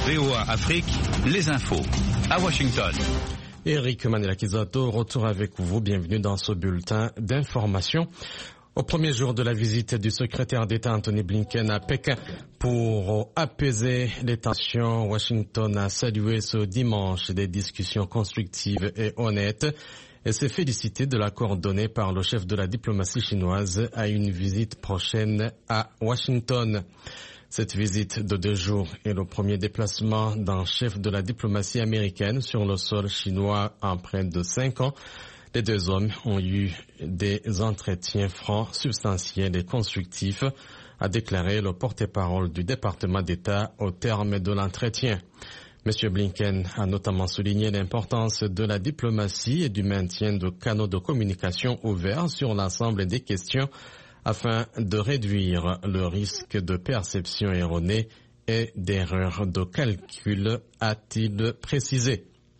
VOA Afrique, les infos. À Washington. Eric Manelakizato, retour avec vous. Bienvenue dans ce bulletin d'information. Au premier jour de la visite du secrétaire d'État Anthony Blinken à Pékin pour apaiser les tensions, Washington a salué ce dimanche des discussions constructives et honnêtes et s'est félicité de l'accord donné par le chef de la diplomatie chinoise à une visite prochaine à Washington. Cette visite de 2 jours est le premier déplacement d'un chef de la diplomatie américaine sur le sol chinois en près de 5 ans. Les 2 hommes ont eu des entretiens francs, substantiels et constructifs, a déclaré le porte-parole du département d'État au terme de l'entretien. M. Blinken a notamment souligné l'importance de la diplomatie et du maintien de canaux de communication ouverts sur l'ensemble des questions afin de réduire le risque de perception erronée et d'erreurs de calcul, a-t-il précisé.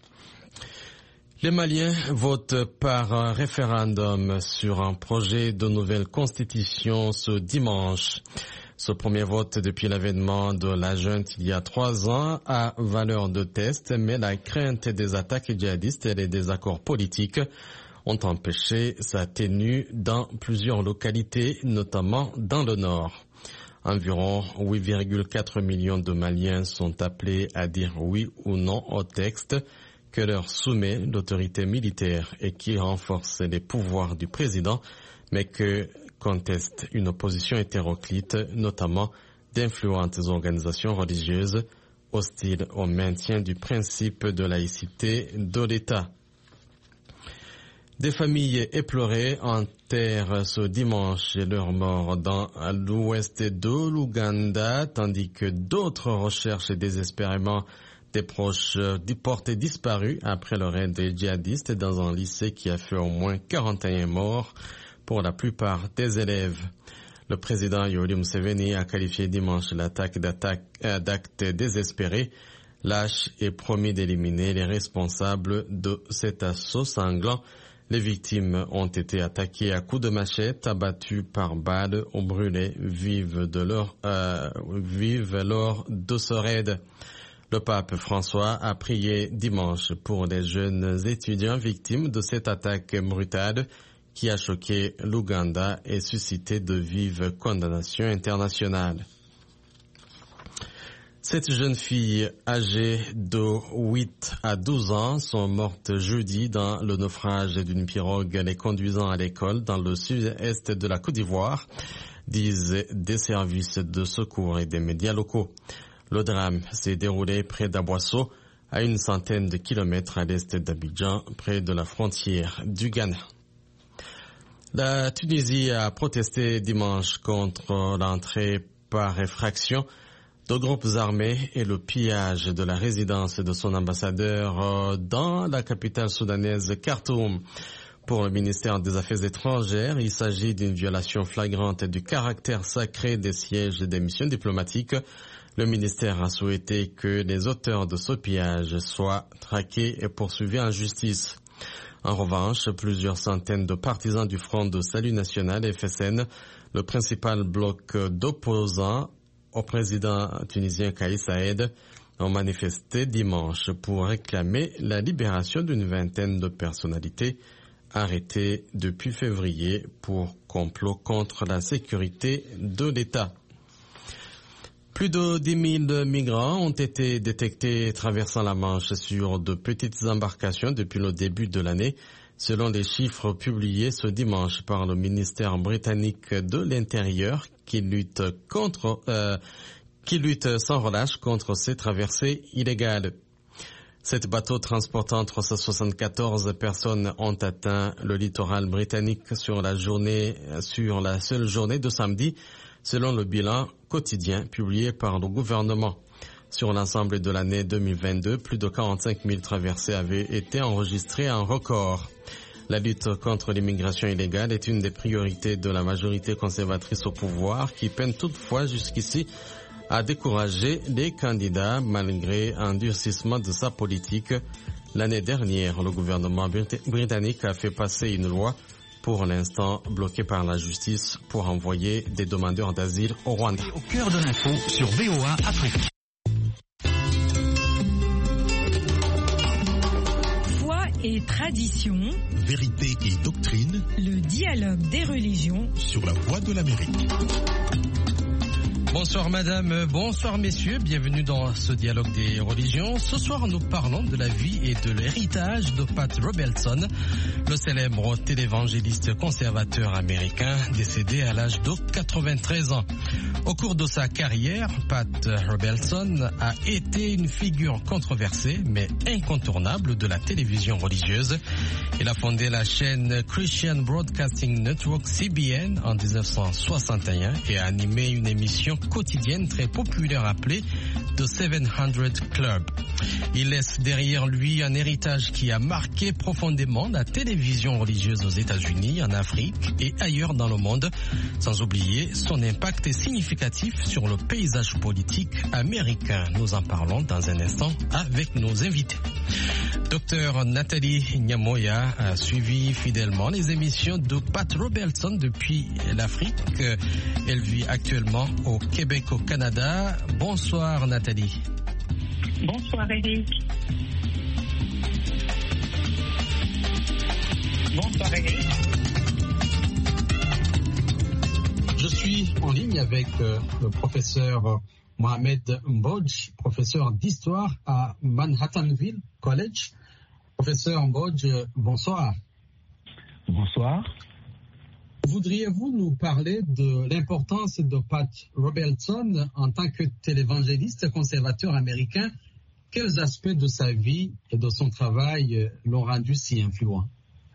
Les Maliens votent par référendum sur un projet de nouvelle constitution ce dimanche. Ce premier vote depuis l'avènement de la junte il y a 3 ans a valeur de test, mais la crainte des attaques djihadistes et les désaccords politiques ont empêché sa tenue dans plusieurs localités, notamment dans le nord. Environ 8,4 millions de Maliens sont appelés à dire oui ou non au texte que leur soumet l'autorité militaire et qui renforce les pouvoirs du président, mais que conteste une opposition hétéroclite, notamment d'influentes organisations religieuses hostiles au maintien du principe de laïcité de l'État. Des familles éplorées enterrent ce dimanche leurs morts dans l'ouest de l'Ouganda, tandis que d'autres recherchent désespérément des proches portés disparus après le raid des djihadistes dans un lycée qui a fait au moins 41 morts, pour la plupart des élèves. Le président Yoweri Museveni a qualifié dimanche l'attaque d'actes désespérés, lâches et promis d'éliminer les responsables de cet assaut sanglant. Les victimes ont été attaquées à coups de machette, abattues par balles ou brûlées vives lors de ce raid. Le pape François a prié dimanche pour les jeunes étudiants victimes de cette attaque brutale qui a choqué l'Ouganda et suscité de vives condamnations internationales. Cette jeune fille âgée de 8 à 12 ans sont mortes jeudi dans le naufrage d'une pirogue les conduisant à l'école dans le sud-est de la Côte d'Ivoire, disent des services de secours et des médias locaux. Le drame s'est déroulé près d'Aboisseau, à une centaine de kilomètres à l'est d'Abidjan, près de la frontière du Ghana. La Tunisie a protesté dimanche contre l'entrée par effraction de groupes armés et le pillage de la résidence de son ambassadeur dans la capitale soudanaise Khartoum. Pour le ministère des Affaires étrangères, il s'agit d'une violation flagrante du caractère sacré des sièges des missions diplomatiques. Le ministère a souhaité que les auteurs de ce pillage soient traqués et poursuivis en justice. En revanche, plusieurs centaines de partisans du Front de Salut National, FSN, le principal bloc d'opposants au président tunisien Kais Saied, ont manifesté dimanche pour réclamer la libération d'une vingtaine de personnalités arrêtées depuis février pour complot contre la sécurité de l'État. Plus de 10 000 migrants ont été détectés traversant la Manche sur de petites embarcations depuis le début de l'année, selon les chiffres publiés ce dimanche par le ministère britannique de l'Intérieur qui lutte sans relâche contre ces traversées illégales. 7 bateaux transportant 374 personnes ont atteint le littoral britannique sur la seule journée de samedi, selon le bilan quotidien publié par le gouvernement. Sur l'ensemble de l'année 2022, plus de 45 000 traversées avaient été enregistrées en record. La lutte contre l'immigration illégale est une des priorités de la majorité conservatrice au pouvoir qui peine toutefois jusqu'ici à décourager les candidats malgré un durcissement de sa politique. L'année dernière, le gouvernement britannique a fait passer une loi pour l'instant bloquée par la justice pour envoyer des demandeurs d'asile au Rwanda. Au cœur de l'info sur VOA Afrique. et tradition, vérité et doctrine, le dialogue des religions sur la voie de l'Amérique. Bonsoir madame, bonsoir messieurs, bienvenue dans ce dialogue des religions. Ce soir nous parlons de la vie et de l'héritage de Pat Robertson, le célèbre télévangéliste conservateur américain décédé à l'âge de 93 ans. Au cours de sa carrière, Pat Robertson a été une figure controversée mais incontournable de la télévision religieuse. Il a fondé la chaîne Christian Broadcasting Network CBN en 1961 et a animé une émission quotidienne très populaire appelée The 700 Club. Il laisse derrière lui un héritage qui a marqué profondément la télévision religieuse aux États-Unis, en Afrique et ailleurs dans le monde, sans oublier son impact significatif sur le paysage politique américain. Nous en parlons dans un instant avec nos invités. Docteur Nathalie Nyamoya a suivi fidèlement les émissions de Pat Robertson depuis l'Afrique. Elle vit actuellement au Québec, au Canada. Bonsoir Nathalie. Bonsoir Eric. Bonsoir Eric. Je suis en ligne avec le professeur Mohamed Mbodj, professeur d'histoire à Manhattanville College. Professeur Mbodj, bonsoir. Bonsoir. Voudriez-vous nous parler de l'importance de Pat Robertson en tant que télévangéliste conservateur américain? Quels aspects de sa vie et de son travail l'ont rendu si influent?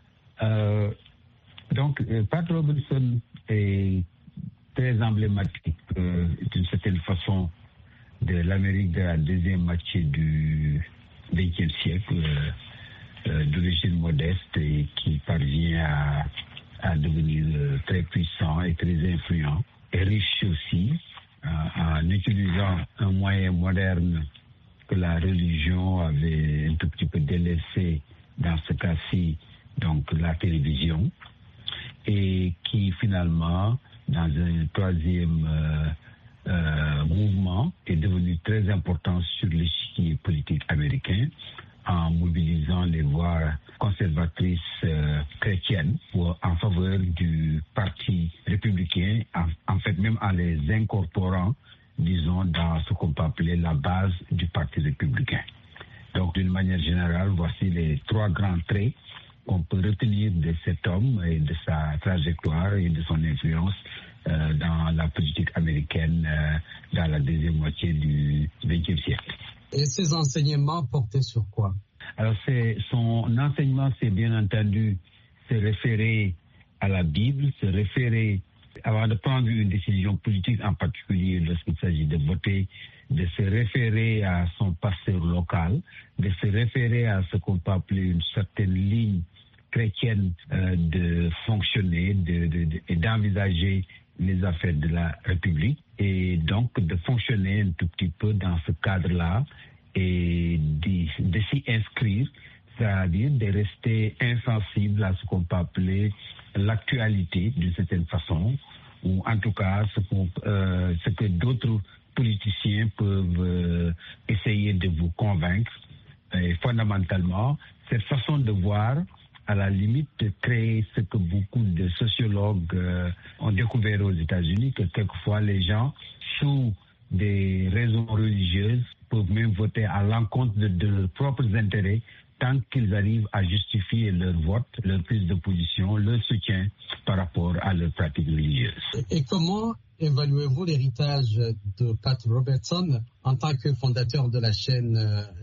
Pat Robertson est très emblématique d'une certaine façon de l'Amérique de la deuxième moitié du XXe siècle, d'origine modeste et qui parvient à devenir très puissant et très influent et riche aussi en utilisant un moyen moderne que la religion avait un tout petit peu délaissé dans ce cas-ci, donc la télévision, et qui finalement, dans un troisième mouvement, est devenu très important sur l'échiquier politique américain en mobilisant les voix conservatrices chrétiennes en faveur du parti républicain, en fait même en les incorporant, disons, dans ce qu'on peut appeler la base du parti républicain. Donc d'une manière générale, voici les trois grands traits qu'on peut retenir de cet homme et de sa trajectoire et de son influence dans la politique américaine dans la deuxième moitié du XXe siècle. Et ses enseignements portaient sur quoi? Alors son enseignement, c'est bien entendu se référer à la Bible, se référer, avant de prendre une décision politique, en particulier lorsqu'il s'agit de voter, de se référer à son pasteur local, de se référer à ce qu'on peut appeler une certaine ligne chrétienne de fonctionner et d'envisager les affaires de la République, et donc de fonctionner un tout petit peu dans ce cadre-là et de s'y inscrire, c'est-à-dire de rester insensible à ce qu'on peut appeler l'actualité d'une certaine façon, ou en tout cas ce que d'autres politiciens peuvent essayer de vous convaincre. Et fondamentalement, cette façon de voir, à la limite, de créer ce que beaucoup de sociologues ont découvert aux États-Unis, que quelquefois les gens, sous des raisons religieuses, peuvent même voter à l'encontre de leurs propres intérêts, tant qu'ils arrivent à justifier leur vote, leur prise de position, leur soutien par rapport à leur pratique religieuse. Et comment évaluez-vous l'héritage de Pat Robertson en tant que fondateur de la chaîne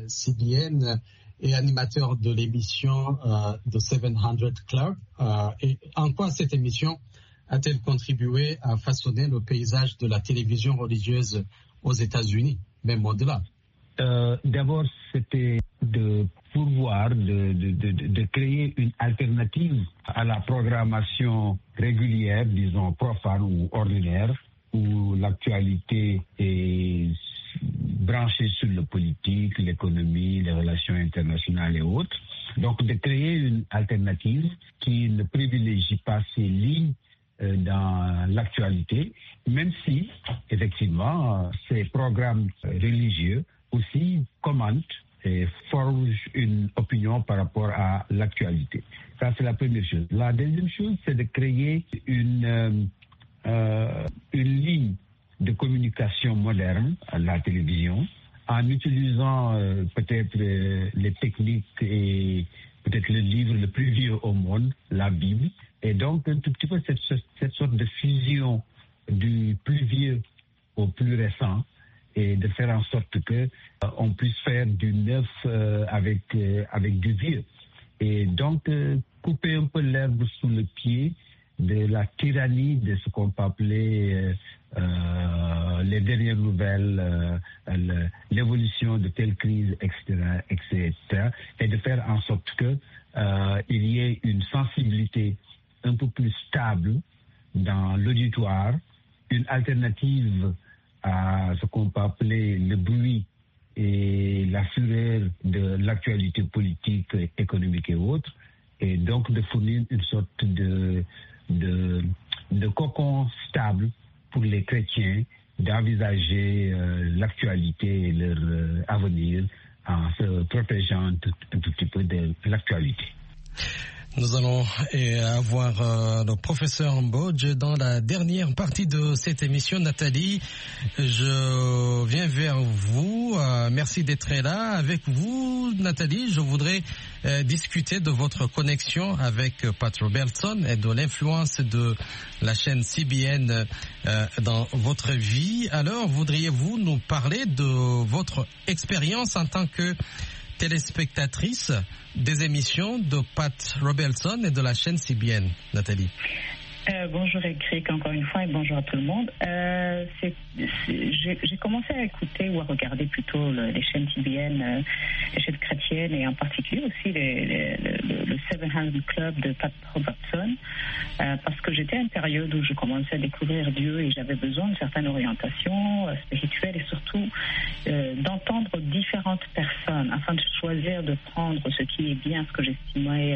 CBN et animateur de l'émission The 700 Club? Et en quoi cette émission a-t-elle contribué à façonner le paysage de la télévision religieuse aux États-Unis, même au-delà? D'abord, c'était de pourvoir, de créer une alternative à la programmation régulière, disons profane ou ordinaire, où l'actualité est branchée sur le politique, l'économie, les relations internationales et autres. Donc de créer une alternative qui ne privilégie pas ces lignes dans l'actualité, même si, effectivement, ces programmes religieux aussi commentent forge une opinion par rapport à l'actualité. Ça, c'est la première chose. La deuxième chose, c'est de créer une ligne de communication moderne à la télévision en utilisant peut-être les techniques et peut-être le livre le plus vieux au monde, la Bible, et donc un tout petit peu cette sorte de fusion du plus vieux au plus récent, et de faire en sorte que on puisse faire du neuf avec du vieux. Et donc couper un peu l'herbe sous le pied de la tyrannie de ce qu'on peut appeler les dernières nouvelles, l'évolution de telle crise, etc., et de faire en sorte que il y ait une sensibilité un peu plus stable dans l'auditoire, une alternative à ce qu'on peut appeler le bruit et la fureur de l'actualité politique, économique et autres, et donc de fournir une sorte de cocon stable pour les chrétiens d'envisager l'actualité et leur avenir en se protégeant un tout petit peu de l'actualité. Nous allons avoir le professeur Mbodj dans la dernière partie de cette émission. Nathalie, je viens vers vous. Merci d'être là. Avec vous, Nathalie, je voudrais discuter de votre connexion avec Pat Robertson et de l'influence de la chaîne CBN dans votre vie. Alors, voudriez-vous nous parler de votre expérience en tant que téléspectatrice des émissions de Pat Robertson et de la chaîne CBN, Nathalie? Bonjour Eric, encore une fois, et bonjour à tout le monde. J'ai commencé à écouter ou à regarder plutôt les chaînes TBN, les chaînes chrétiennes, et en particulier aussi le 700 Club de Pat Robertson, parce que j'étais à une période où je commençais à découvrir Dieu et j'avais besoin de certaines orientations spirituelles et surtout d'entendre différentes personnes afin de choisir de prendre ce qui est bien, ce que j'estimais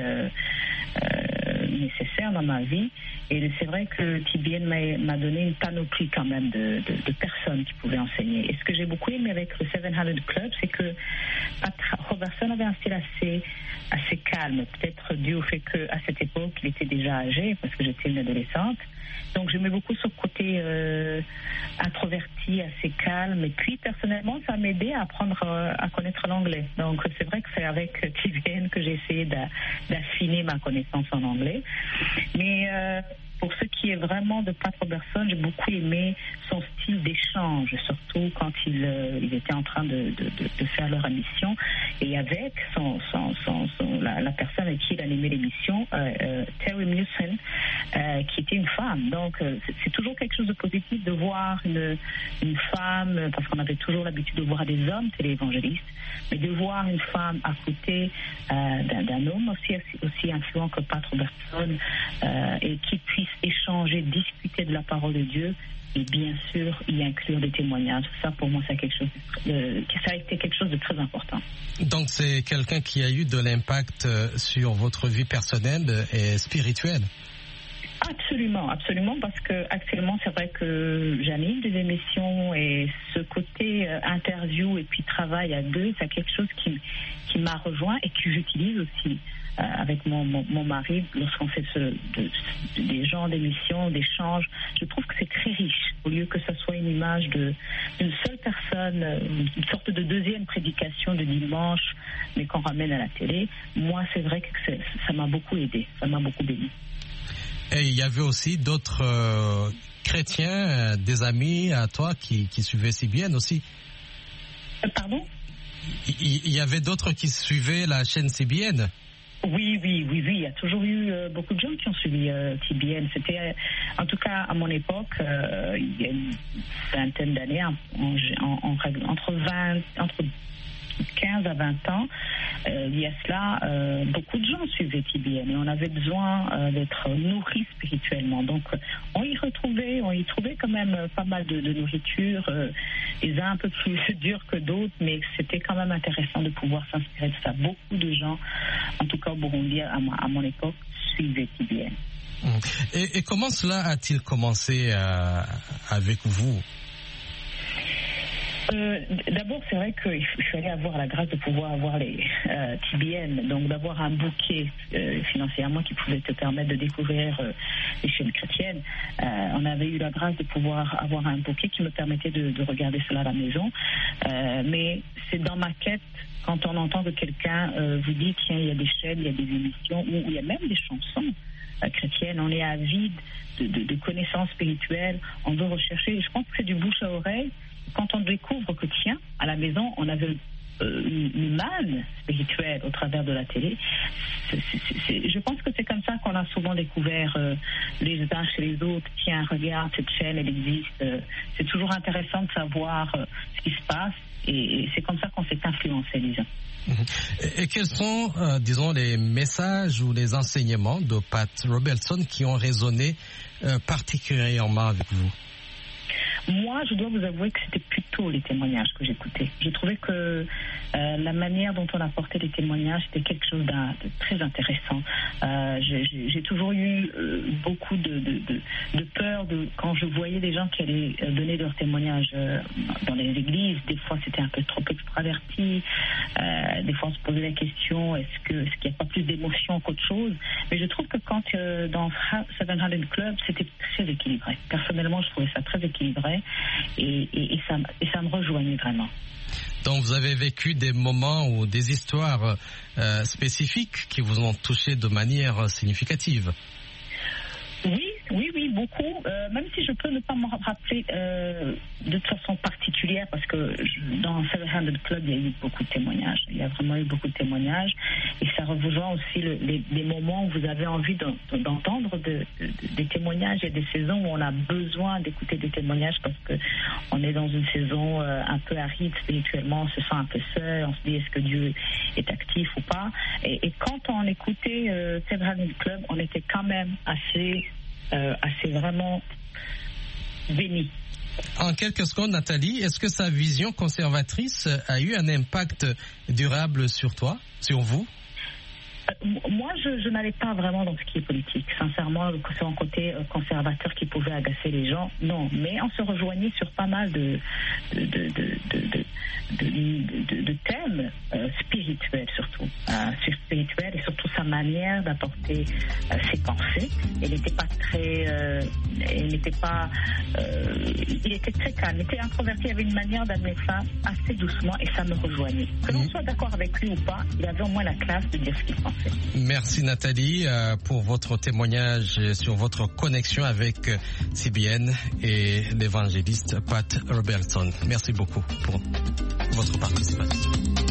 nécessaire dans ma vie. Et c'est vrai que TBN m'a donné une panoplie quand même de personnes qui pouvaient enseigner. Et ce que j'ai beaucoup aimé avec le 700 Club, c'est que Pat Robertson avait un style assez calme, peut-être dû au fait qu'à cette époque, il était déjà âgé, parce que j'étais une adolescente. Donc j'aimais beaucoup ce côté introverti, assez calme. Et puis personnellement, ça m'a aidé à apprendre à connaître l'anglais. Donc c'est vrai que c'est avec TBN que j'ai essayé d'affiner ma connaissance en anglais. Mais pour ce qui est vraiment de Pat Robertson, j'ai beaucoup aimé son style d'échange, surtout quand ils étaient en train de faire leur émission, et avec la personne avec qui il animait l'émission, Terry Newson, qui était une femme. Donc c'est toujours quelque chose de positif de voir une femme, parce qu'on avait toujours l'habitude de voir des hommes téléévangélistes, mais de voir une femme à côté d'un homme aussi influent que Pat Robertson, et qui puisse échanger, discuter de la parole de Dieu et bien sûr y inclure des témoignages. Ça, pour moi, ça a été quelque chose de très important. Donc c'est quelqu'un qui a eu de l'impact sur votre vie personnelle et spirituelle? Absolument, absolument, parce que actuellement c'est vrai que j'anime des émissions et ce côté interview et puis travail à deux, c'est quelque chose qui m'a rejoint et que j'utilise aussi avec mon mari lorsqu'on fait des genres d'émissions, d'échanges. Je trouve que c'est très riche, au lieu que ce soit une image d'une seule personne, une sorte de deuxième prédication de dimanche, mais qu'on ramène à la télé. Moi, c'est vrai que ça m'a beaucoup aidé, ça m'a beaucoup béni. Et il y avait aussi d'autres chrétiens, des amis à toi qui suivaient CBN aussi. Pardon? Il y avait d'autres qui suivaient la chaîne CBN. Oui. Il y a toujours eu beaucoup de gens qui ont suivi TBN. C'était, en tout cas, à mon époque, il y a une vingtaine d'années, entre 15 à 20 ans, il y a cela, beaucoup de gens suivaient TBN et on avait besoin d'être nourris spirituellement. Donc, on y trouvait quand même pas mal de nourriture, les uns un peu plus durs que d'autres, mais c'était quand même intéressant de pouvoir s'inspirer de ça. Beaucoup de gens, en tout cas au Burundi, à mon époque, suivaient TBN. Et comment cela a-t-il commencé avec vous? D'abord, c'est vrai que je suis allée avoir la grâce de pouvoir avoir les TBN, donc d'avoir un bouquet financièrement qui pouvait te permettre de découvrir les chaînes chrétiennes. On avait eu la grâce de pouvoir avoir un bouquet qui me permettait de regarder cela à la maison. Mais c'est dans ma quête, quand on entend que quelqu'un vous dit, tiens, il y a des chaînes, il y a des émissions, ou il y a même des chansons chrétiennes, on est avide de connaissances spirituelles, on veut rechercher. Je pense que c'est du bouche à oreille. Quand on découvre que, tiens, à la maison, on avait une manne spirituelle au travers de la télé, je pense que c'est comme ça qu'on a souvent découvert les uns chez les autres. Tiens, regarde, cette chaîne, elle existe. C'est toujours intéressant de savoir ce qui se passe, et c'est comme ça qu'on s'est influencé, disons. Et quels sont, disons, les messages ou les enseignements de Pat Robertson qui ont résonné particulièrement avec vous? Moi, je dois vous avouer que c'était plutôt les témoignages que j'écoutais. J'ai trouvé que la manière dont on apportait les témoignages, c'était quelque chose de très intéressant. J'ai toujours eu beaucoup de peur quand je voyais des gens qui allaient donner leurs témoignages dans les églises. Des fois, c'était un peu trop extraverti. Des fois, on se posait la question, est-ce qu'il n'y a pas plus d'émotion qu'autre chose? Mais je trouve que quand dans 700 Club, c'était très équilibré. Personnellement, je trouvais ça très équilibré. Et ça me rejoignait vraiment. Donc vous avez vécu des moments ou des histoires spécifiques qui vous ont touché de manière significative? Oui, beaucoup. Même si je peux ne pas me rappeler de façon particulière, parce que dans 700 Club, il y a eu beaucoup de témoignages. Il y a vraiment eu beaucoup de témoignages. Et ça rejoint aussi les moments où vous avez envie d'entendre des témoignages. Il y a des saisons où on a besoin d'écouter des témoignages parce qu'on est dans une saison un peu aride spirituellement. On se sent un peu seul. On se dit, est-ce que Dieu est actif ou pas? Et quand on écoutait 700 Club, on était quand même assez vraiment béni. En quelques secondes, Nathalie, est-ce que sa vision conservatrice a eu un impact durable sur toi, sur vous? Moi, je n'allais pas vraiment dans ce qui est politique. Sincèrement, c'est un côté conservateur qui pouvait agacer les gens. Non, mais on se rejoignait sur pas mal de thèmes spirituels, surtout. Spirituels, et surtout sa manière d'apporter ses pensées. Il était très calme, il était introverti, il avait une manière d'amener ça assez doucement, et ça me rejoignait. Que l'on soit d'accord avec lui ou pas, il avait au moins la classe de dire ce qu'il pensait. Merci Nathalie pour votre témoignage sur votre connexion avec CBN et l'évangéliste Pat Robertson. Merci beaucoup pour votre participation.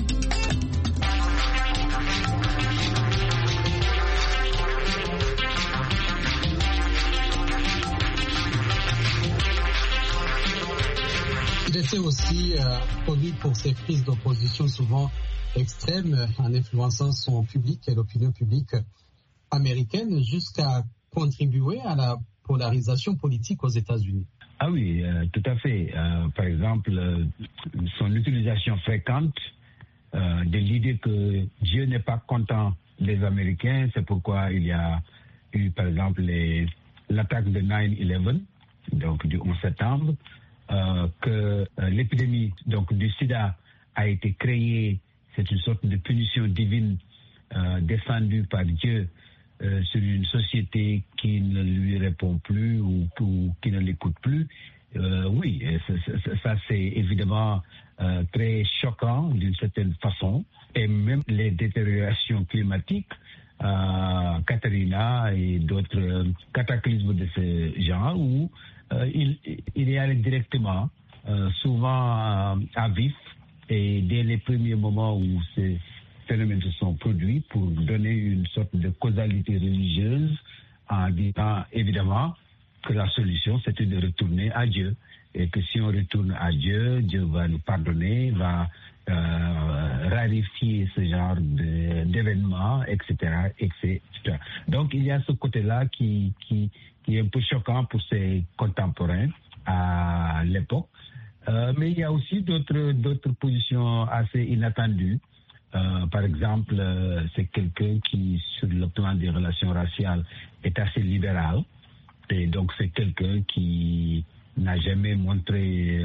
Il était aussi connu pour ses prises d'opposition souvent extrêmes, en influençant son public et l'opinion publique américaine, jusqu'à contribuer à la polarisation politique aux États-Unis. Ah oui, tout à fait. Par exemple, son utilisation fréquente de l'idée que Dieu n'est pas content des Américains, c'est pourquoi il y a eu, par exemple, l'attaque de 9/11, donc du 11 septembre, que l'épidémie donc du sida a été créée. C'est une sorte de punition divine descendue par Dieu sur une société qui ne lui répond plus ou qui ne l'écoute plus. Oui, ça c'est évidemment très choquant d'une certaine façon. Et même les détériorations climatiques, Katrina et d'autres cataclysmes de ce genre, où il y allait directement, souvent à vif, et dès les premiers moments où ces phénomènes se sont produits, pour donner une sorte de causalité religieuse, en disant évidemment que la solution c'était de retourner à Dieu, et que si on retourne à Dieu, Dieu va nous pardonner, va raréfier ce genre d'événements, etc., etc. Donc il y a ce côté-là qui est un peu choquant pour ses contemporains à l'époque. Mais il y a aussi d'autres positions assez inattendues. Par exemple, c'est quelqu'un qui, sur le plan des relations raciales, est assez libéral. Et donc, c'est quelqu'un qui n'a jamais montré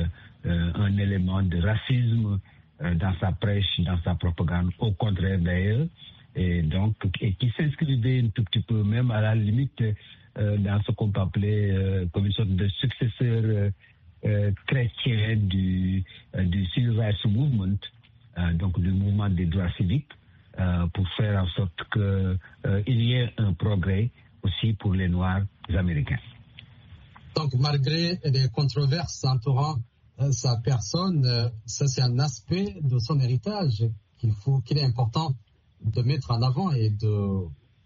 un élément de racisme dans sa prêche, dans sa propagande, au contraire d'ailleurs, et qui s'inscrivait un tout petit peu même à la limite dans ce qu'on peut appeler comme une sorte de successeur chrétien du Civil Rights Movement, donc du mouvement des droits civiques, pour faire en sorte qu'il y ait un progrès aussi pour les Noirs américains. Donc malgré les controverses entourant sa personne, ça c'est un aspect de son héritage qu'il est important de mettre en avant et de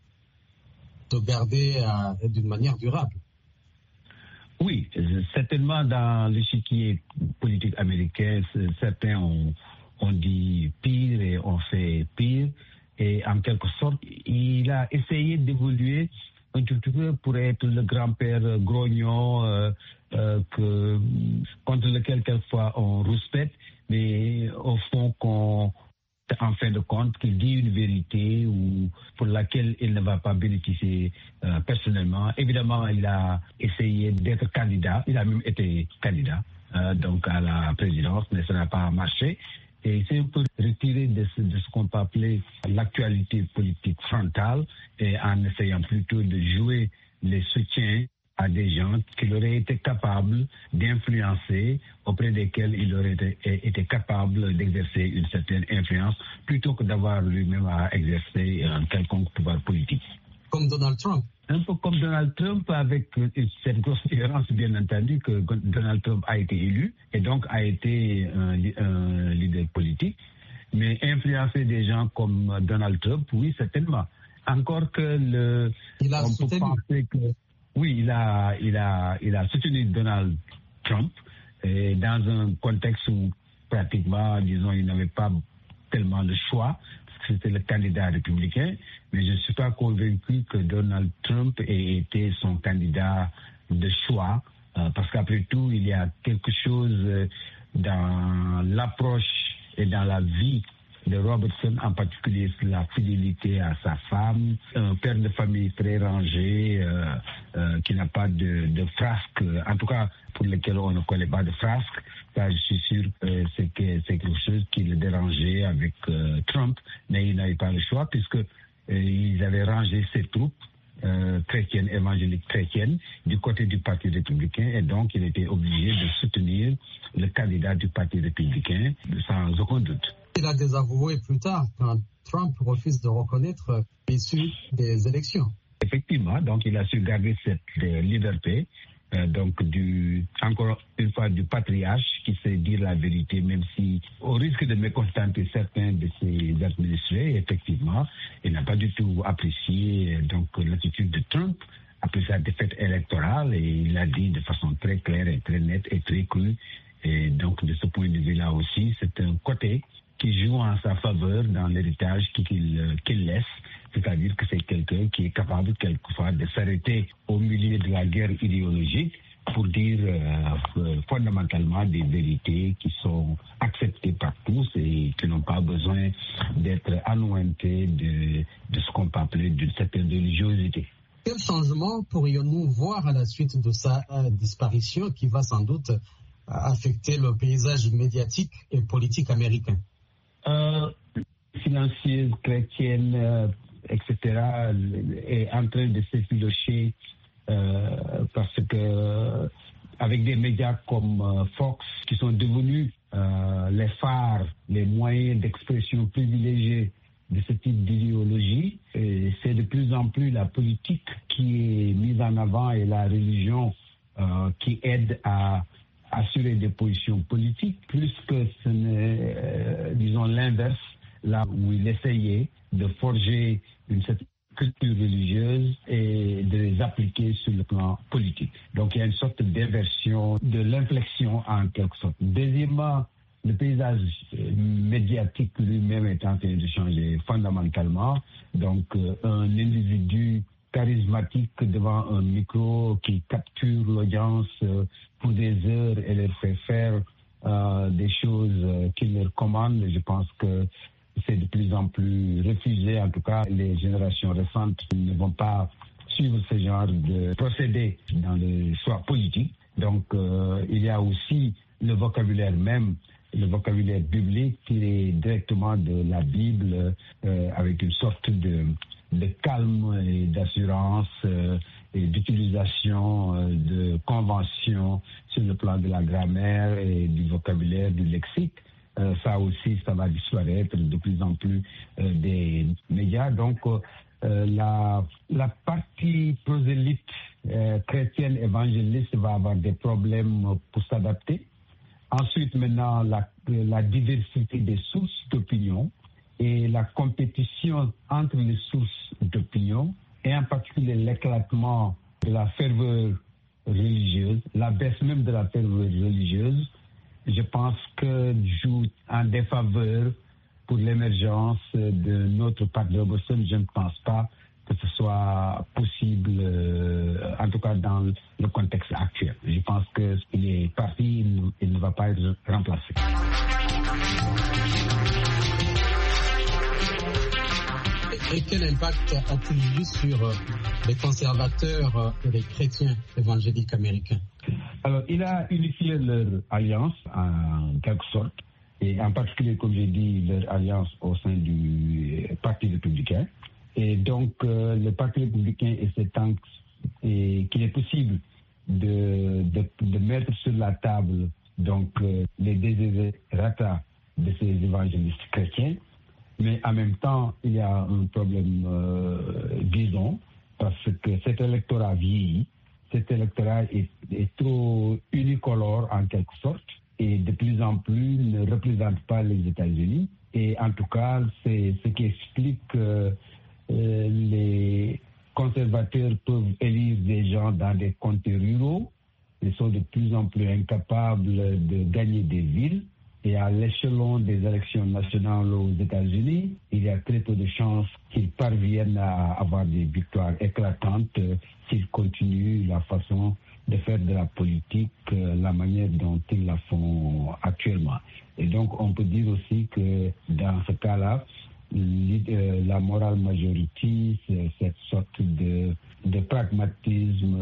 garder d'une manière durable. Oui, certainement dans l'échiquier politique américain, certains ont dit pire et ont fait pire. Et en quelque sorte, il a essayé d'évoluer un tout petit peu pour être le grand-père grognon contre lequel quelquefois on rouspète, mais au fond en fin de compte, qu'il dit une vérité ou pour laquelle il ne va pas bénéficier personnellement. Évidemment, il a essayé d'être candidat, il a même été candidat donc à la présidence, mais ça n'a pas marché. Et il s'est un peu retiré de ce qu'on peut appeler l'actualité politique frontale, et en essayant plutôt de jouer les soutiens à des gens qu'il aurait été capable d'influencer, auprès desquels il aurait été capable d'exercer une certaine influence, plutôt que d'avoir lui-même à exercer un quelconque pouvoir politique. Comme Donald Trump. Un peu comme Donald Trump, avec cette grosse différence, bien entendu, que Donald Trump a été élu et donc a été un leader politique. Mais influencer des gens comme Donald Trump, oui, certainement. Encore que on peut penser que oui, il a soutenu Donald Trump dans un contexte où pratiquement, disons, il n'avait pas tellement le choix, parce que c'était le candidat républicain, mais je ne suis pas convaincu que Donald Trump ait été son candidat de choix, parce qu'après tout, il y a quelque chose dans l'approche et dans la vie de Robertson, en particulier la fidélité à sa femme, un père de famille très rangé, qui n'a pas de frasque, en tout cas pour lequel on ne connaît pas de frasque. Ça, je suis sûr que c'est quelque chose qui le dérangeait avec Trump, mais il n'avait pas le choix puisque ils avaient rangé ses troupes chrétiennes, évangéliques chrétiennes, du côté du Parti républicain, et donc il était obligé de soutenir le candidat du Parti républicain sans aucun doute. Il a désavoué plus tard quand Trump refuse de reconnaître l'issue des élections. Effectivement, donc il a su garder cette liberté, donc encore une fois du patriarche qui sait dire la vérité, même si au risque de mécontenter certains de ses administrés, effectivement, il n'a pas du tout apprécié donc l'attitude de Trump après sa défaite électorale, et il l'a dit de façon très claire et très nette et très crue. Et donc de ce point de vue-là aussi, c'est un côté qui joue en sa faveur dans l'héritage qu'il laisse, c'est-à-dire que c'est quelqu'un qui est capable quelquefois de s'arrêter au milieu de la guerre idéologique pour dire fondamentalement des vérités qui sont acceptées par tous et qui n'ont pas besoin d'être anointées de ce qu'on peut appeler d'une certaine religiosité. Quel changement pourrions-nous voir à la suite de sa disparition qui va sans doute affecter le paysage médiatique et politique américain? Silencieuse, chrétienne, etc., est en train de s'effilocher parce que avec des médias comme Fox qui sont devenus les phares, les moyens d'expression privilégiés de ce type d'idéologie, c'est de plus en plus la politique qui est mise en avant et la religion qui aide à assurer des positions politiques, plus que ce n'est, disons, l'inverse, là où il essayait de forger une certaine culture religieuse et de les appliquer sur le plan politique. Donc il y a une sorte d'inversion de l'inflexion en quelque sorte. Deuxièmement, le paysage médiatique lui-même est en train de changer fondamentalement. Donc un individu charismatique devant un micro qui capture l'audience pour des heures et leur fait faire des choses qu'il leur commande. Je pense que c'est de plus en plus refusé. En tout cas, les générations récentes ne vont pas suivre ce genre de procédé dans le choix politique. Donc, il y a aussi le vocabulaire même, le vocabulaire biblique tiré directement de la Bible avec une sorte de calme et d'assurance et d'utilisation de conventions sur le plan de la grammaire et du vocabulaire, du lexique. Ça aussi, ça va disparaître de plus en plus des médias. Donc, la partie prosélyte chrétienne évangéliste va avoir des problèmes pour s'adapter. Ensuite, maintenant, la diversité des sources d'opinion et la compétition entre les sources d'opinion, et en particulier l'éclatement de la ferveur religieuse, la baisse même de la ferveur religieuse, je pense que joue en défaveur pour l'émergence de notre parti Robertson. Je ne pense pas que ce soit possible, en tout cas dans le contexte actuel. Je pense qu'il est parti, il ne va pas être remplacé. Et quel impact a-t-il eu sur les conservateurs et les chrétiens évangéliques américains? Alors, il a unifié leur alliance en quelque sorte, et en particulier, comme j'ai dit, leur alliance au sein du Parti républicain. Et donc, le Parti républicain essaie qu'il est possible de mettre sur la table donc les desiderata de ces évangélistes chrétiens. Mais en même temps, il y a un problème, disons, parce que cet électorat vieillit. Cet électorat est trop unicolore en quelque sorte et de plus en plus ne représente pas les États-Unis. Et en tout cas, c'est ce qui explique que les conservateurs peuvent élire des gens dans des comtés ruraux. Ils sont de plus en plus incapables de gagner des villes. Et à l'échelon des élections nationales aux États-Unis, il y a très peu de chances qu'ils parviennent à avoir des victoires éclatantes s'ils continuent la façon de faire de la politique, la manière dont ils la font actuellement. Et donc, on peut dire aussi que dans ce cas-là, la morale majorité, cette sorte de pragmatisme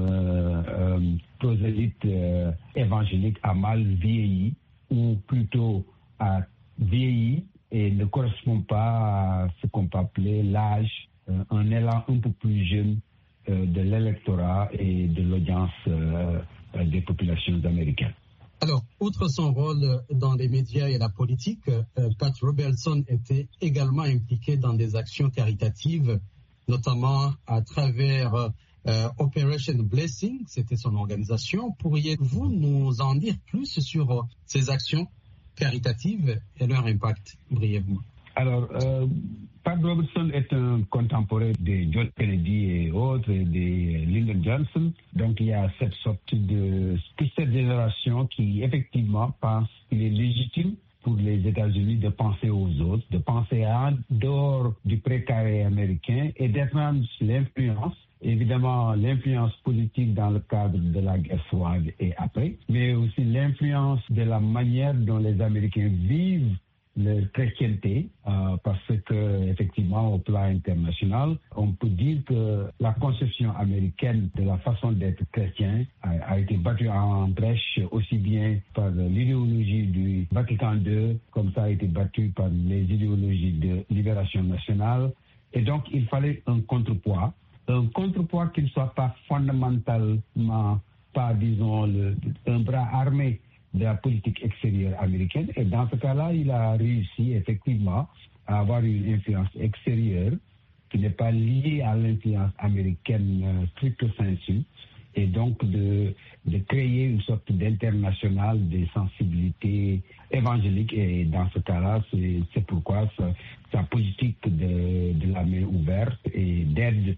prosélyte évangélique a mal vieilli, ou plutôt a vieilli et ne correspond pas à ce qu'on peut appeler l'âge, un élan un peu plus jeune de l'électorat et de l'audience des populations américaines. Alors, outre son rôle dans les médias et la politique, Pat Robertson était également impliqué dans des actions caritatives, notamment à travers Operation Blessing, c'était son organisation. Pourriez-vous nous en dire plus sur ces actions caritatives et leur impact, brièvement? Alors, Pat Robertson est un contemporain de John Kennedy et autres, et de Lyndon Johnson. Donc, il y a cette sorte de cette génération qui, effectivement, pense qu'il est légitime pour les États-Unis de penser aux autres, de penser en dehors du précaré américain et d'étendre l'influence. Évidemment, l'influence politique dans le cadre de la guerre froide et après, mais aussi l'influence de la manière dont les Américains vivent leur chrétienté, parce que effectivement, au plan international, on peut dire que la conception américaine de la façon d'être chrétien a été battue en brèche aussi bien par l'idéologie du Vatican II, comme ça a été battue par les idéologies de libération nationale. Et donc, il fallait un contrepoids qui ne soit pas fondamentalement, pas disons, un bras armé de la politique extérieure américaine. Et dans ce cas-là, il a réussi effectivement à avoir une influence extérieure qui n'est pas liée à l'influence américaine stricto sensu, et donc de créer une sorte d'international des sensibilités évangéliques. Et dans ce cas-là, c'est pourquoi sa politique de la main ouverte et d'aide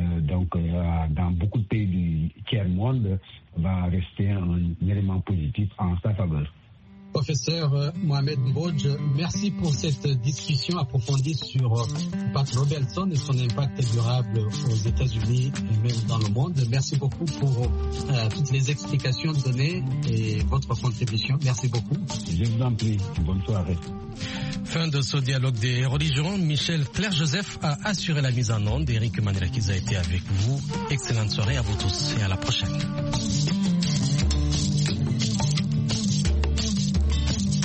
dans beaucoup de pays du tiers-monde va rester un élément positif en sa faveur. Professeur Mohamed Mbodj, merci pour cette discussion approfondie sur Pat Robertson et son impact durable aux États-Unis et même dans le monde. Merci beaucoup pour toutes les explications données et votre contribution. Merci beaucoup. Je vous en prie. Bonne soirée. Fin de ce dialogue des religions. Michel Claire-Joseph a assuré la mise en onde. Eric Manilakiza a été avec vous. Excellente soirée à vous tous et à la prochaine.